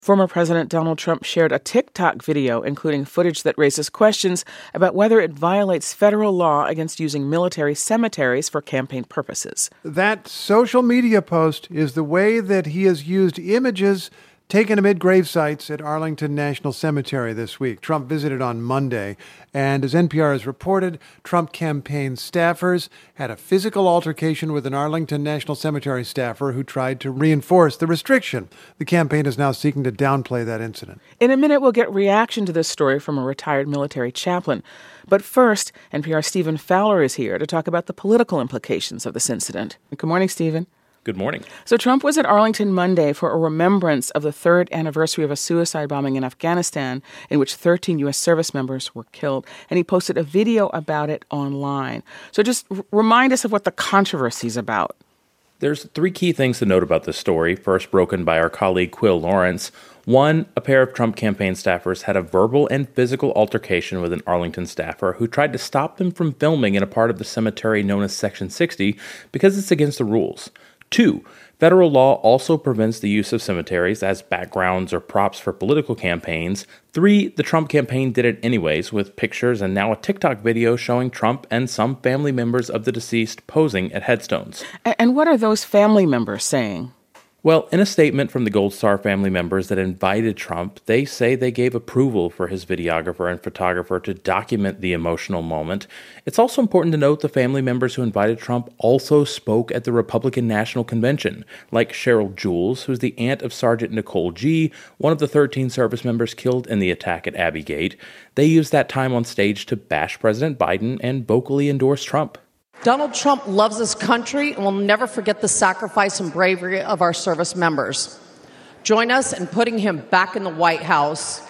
Former President Donald Trump shared a TikTok video including footage that raises questions about whether it violates federal law against using military cemeteries for campaign purposes. That social media post is the way that he has used images taken amid grave sites at Arlington National Cemetery this week. Trump visited on Monday, and as NPR has reported, Trump campaign staffers had a physical altercation with an Arlington National Cemetery staffer who tried to reinforce the restriction. The campaign is now seeking to downplay that incident. In a minute, we'll get reaction to this story from a retired military chaplain. But first, NPR's Stephen Fowler is here to talk about the political implications of this incident. Good morning, Stephen. Good morning. So Trump was at Arlington Monday for a remembrance of the third anniversary of a suicide bombing in Afghanistan in which 13 U.S. service members were killed, and he posted a video about it online. So just remind us of what the controversy is about. There's three key things to note about this story, first broken by our colleague Quil Lawrence. One, a pair of Trump campaign staffers had a verbal and physical altercation with an Arlington staffer who tried to stop them from filming in a part of the cemetery known as Section 60 because it's against the rules. Two, federal law also prevents the use of cemeteries as backgrounds or props for political campaigns. Three, the Trump campaign did it anyways with pictures and now a TikTok video showing Trump and some family members of the deceased posing at headstones. And what are those family members saying? Well, in a statement from the Gold Star family members that invited Trump, they say they gave approval for his videographer and photographer to document the emotional moment. It's also important to note the family members who invited Trump also spoke at the Republican National Convention, like Cheryl Jules, who's the aunt of Sergeant Nicole G., one of the 13 service members killed in the attack at Abbey Gate. They used that time on stage to bash President Biden and vocally endorse Trump. Donald Trump loves this country and will never forget the sacrifice and bravery of our service members. Join us in putting him back in the White House.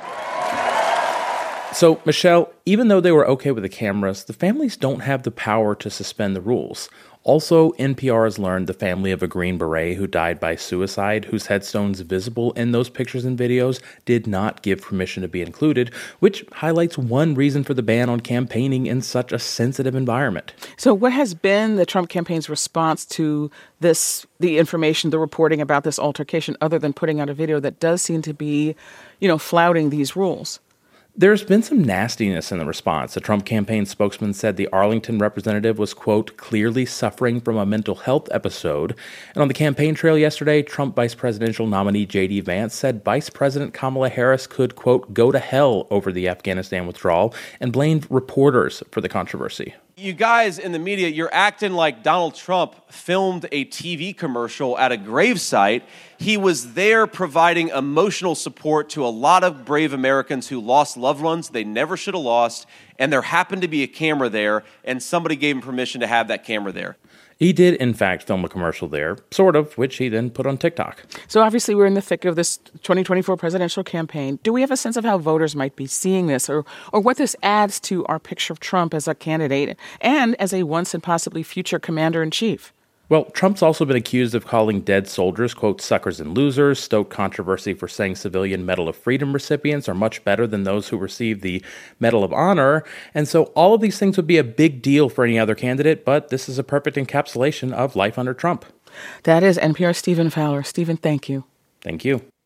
So, Michelle, even though they were okay with the cameras, the families don't have the power to suspend the rules. Also, NPR has learned the family of a Green Beret who died by suicide, whose headstone's visible in those pictures and videos, did not give permission to be included, which highlights one reason for the ban on campaigning in such a sensitive environment. So what has been the Trump campaign's response to this, the information, the reporting about this altercation, other than putting out a video that does seem to be, flouting these rules? There's been some nastiness in the response. The Trump campaign spokesman said the Arlington representative was, quote, clearly suffering from a mental health episode. And on the campaign trail yesterday, Trump vice presidential nominee J.D. Vance said Vice President Kamala Harris could, quote, go to hell over the Afghanistan withdrawal and blamed reporters for the controversy. You guys in the media, you're acting like Donald Trump filmed a TV commercial at a gravesite. He was there providing emotional support to a lot of brave Americans who lost loved ones they never should have lost, and there happened to be a camera there, and somebody gave him permission to have that camera there. He did, in fact, film a commercial there, sort of, which he then put on TikTok. So obviously we're in the thick of this 2024 presidential campaign. Do we have a sense of how voters might be seeing this or what this adds to our picture of Trump as a candidate and as a once and possibly future commander-in-chief? Well, Trump's also been accused of calling dead soldiers, quote, suckers and losers, stoked controversy for saying civilian Medal of Freedom recipients are much better than those who receive the Medal of Honor. And so all of these things would be a big deal for any other candidate, but this is a perfect encapsulation of life under Trump. That is NPR's Stephen Fowler. Stephen, thank you. Thank you.